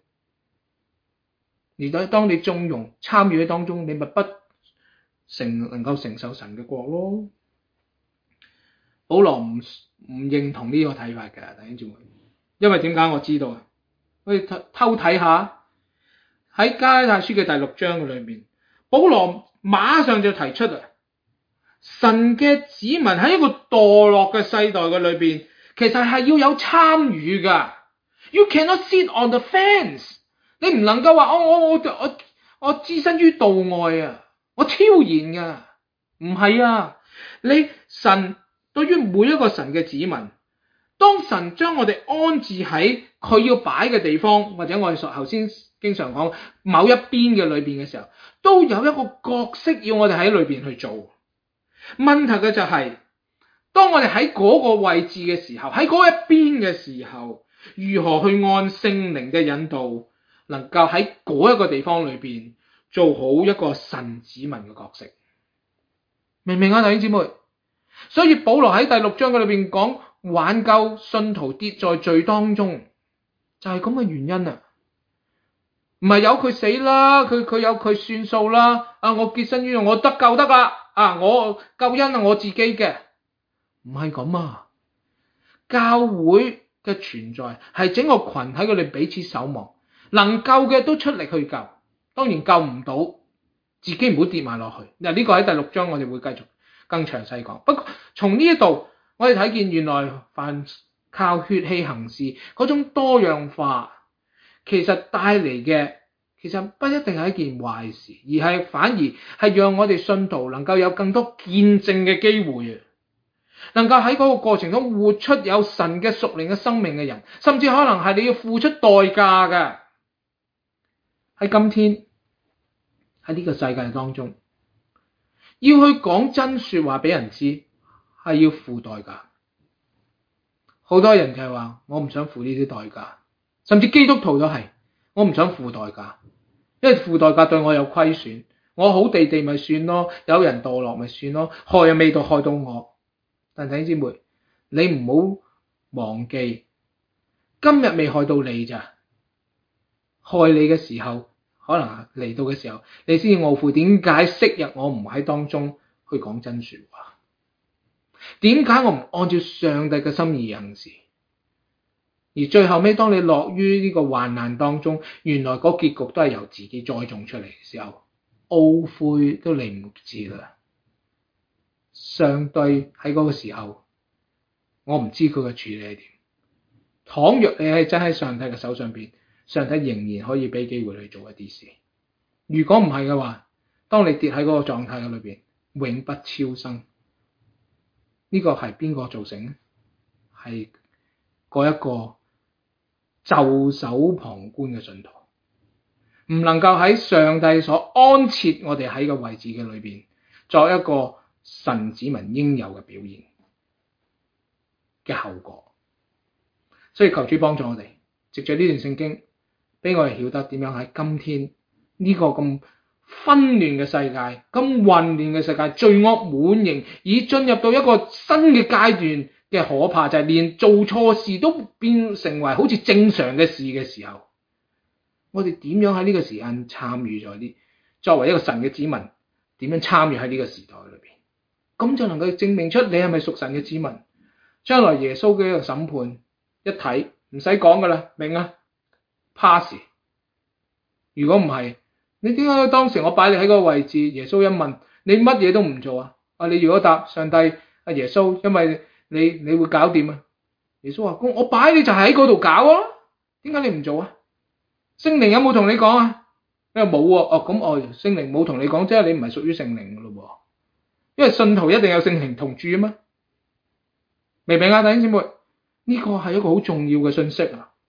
而當當你縱容參與喺當中，你咪不成能夠承受神嘅國咯。保羅唔唔認同呢個睇法嘅，弟兄姊妹，因為點解我知道啊？我哋偷睇下喺加拉太書嘅第六章嘅裏面，保羅馬上就提出啊，神嘅子民喺一個墮落嘅世代嘅裏邊，其實係要有參與噶。You cannot sit on the fence。你唔能夠話我我我我我置身於度外啊，我超然噶，唔係啊！你神對於每一個神嘅子民，當神將我哋安置喺佢要擺嘅地方，或者我哋頭先經常講某一邊嘅裏邊嘅時候，都有一個角色要我哋喺裏邊去做。問題嘅就係、是，當我哋喺嗰個位置嘅時候，喺嗰一邊嘅時候，如何去按聖靈嘅引導，能夠喺嗰一個地方裏邊做好一個神子民嘅角色，明唔明啊，弟兄姊妹？所以保羅喺第六章嘅裏邊講挽救信徒跌在罪當中，就係咁嘅原因啊！唔係由佢死啦，佢佢有佢算數啦。啊，我潔身於我得救得啦，啊，我救恩係我自己嘅，唔係咁啊！教會嘅存在係整個群體佢哋彼此守望。能救嘅都出力去救，當然救唔到，自己唔好跌埋落去。嗱，呢個喺第六章我哋會繼續更詳細講。不過從呢一度我哋睇見，原來凡靠血氣行事嗰種多樣化，其實帶嚟嘅其實不一定係一件壞事，而係反而係讓我哋信徒能夠有更多見證嘅機會啊！能夠喺嗰個過程中活出有神嘅屬靈嘅生命嘅人，甚至可能係你要付出代價嘅。喺今天喺呢個世界當中，要去講真說話俾人知，係要付代價。好多人就係話我唔想付呢啲代價，甚至基督徒都係我唔想付代價，因為付代價對我有虧損。我好地地咪算咯，有人墮落咪算咯，害又未到害到我。但弟兄姊妹，你唔好忘記，今日未害到你咋，害你嘅時候，可能嚟到嘅時候，你先至懊悔點解昔日我唔喺當中去講真說話，點解我唔按照上帝嘅心意行事，而最後尾當你落於呢個患難當中，原來個結局都係由自己栽種出嚟嘅時候，懊悔都嚟唔切啦。上帝喺嗰個時候，我唔知佢嘅處理係點。倘若你係真喺上帝嘅手上邊，上帝仍然可以俾機會你做一啲事。如果唔係嘅話，當你跌喺嗰個狀態嘅裏邊，永不超生。呢個係邊個造成呢？係嗰一個袖手旁觀嘅信徒，唔能夠喺上帝所安設我哋喺個位置嘅裏邊，作一個神子民應有嘅表現嘅後果。所以求主幫助我哋，藉着呢段聖經，俾我哋曉得點樣喺今天呢個咁紛亂嘅世界、咁混亂嘅世界、罪惡滿盈，已進入到一個新嘅階段嘅可怕，就係連做錯事都變成為好似正常嘅事嘅時候，我哋點樣喺呢個時間參與咗啲？作為一個神嘅子民，點樣參與喺呢個時代裏邊？咁就能夠證明出你係咪屬神嘅子民？將來耶穌嘅一個審判一睇唔使講噶啦，明啊 pass。如果唔係，你點解當時我擺你喺嗰個位置？耶穌一問你乜嘢都唔做啊？啊，你如果答上帝阿耶穌，因為你你會搞掂啊？耶穌話：我擺你就喺嗰度搞啊，點解你唔做啊？聖靈有冇同你講啊？因為冇喎，哦咁哦，聖靈冇同你講，即係你唔係屬於聖靈噶咯。因為信徒一定有聖靈同住啊嘛，明唔明啊？弟兄姊妹，呢個係一個好重要嘅信息啊！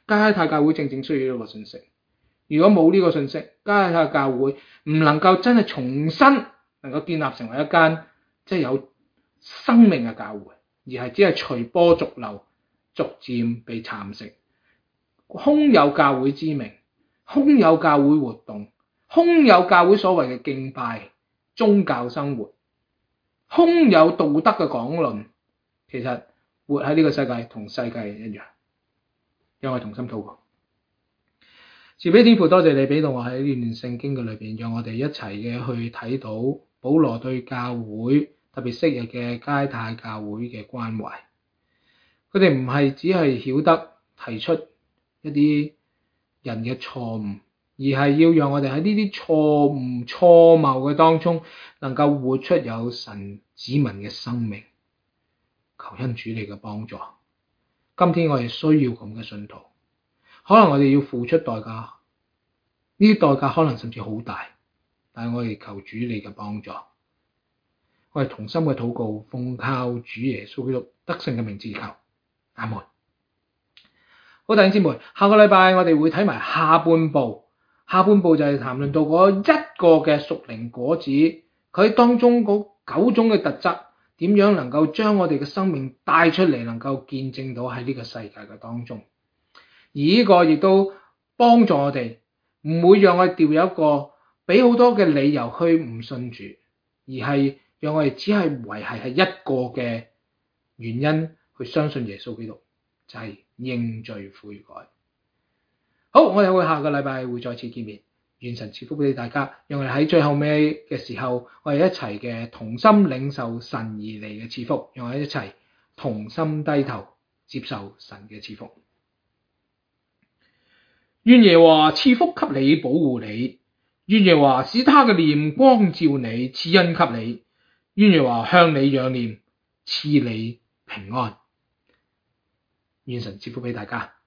加拉太教會正正需要呢個信息。如果冇呢個信息，加拉太教會唔能夠真係重新能夠建立成為一間即係有生命嘅教會，而係只係隨波逐流，逐漸被蠶食，空有教會之名，空有教會活動，空有教會所謂嘅敬拜、宗教生活，空有道德嘅講論。其實活喺呢個世界同世界一樣。讓我哋同心禱告。慈悲天父，多謝你俾到我喺呢段聖經嘅裏邊，讓我哋一齊嘅去睇到保羅對教會，特別昔日嘅加拉太教會嘅關懷。佢哋唔係只係曉得提出一啲人嘅錯誤，而係要讓我哋喺呢啲錯誤錯謬嘅當中，能夠活出有神子民嘅生命。求恩主你嘅幫助。今天我哋需要咁嘅信徒，可能我哋要付出代價，呢啲代價可能甚至好大，但係我哋求主你嘅幫助。我哋同心嘅禱告，奉靠主耶穌基督得勝嘅名字求，阿門。好，弟兄姊妹，下個禮拜我哋會睇埋下半部，下半部就係談論到嗰一個嘅屬靈果子，佢喺當中嗰九種嘅特質，點樣能夠將我哋嘅生命帶出嚟，能夠見證到喺呢個世界嘅當中，而呢個亦都幫助我哋，唔會讓我哋掉入一個俾好多嘅理由去唔信主，而係讓我哋只係維繫係一個嘅原因去相信耶穌基督，就係認罪悔改。好，我哋會下個禮拜會再次見面。願神賜福俾大家，讓我哋喺最後尾嘅時候，我哋一齊嘅同心領受神而嚟嘅賜福，讓我哋一齊同心低頭接受神嘅賜福。願耶和華賜福給你，保護你；願耶和華使他嘅臉光照你，賜恩給你；願耶和華向你仰臉，賜你平安。願神賜福俾大家。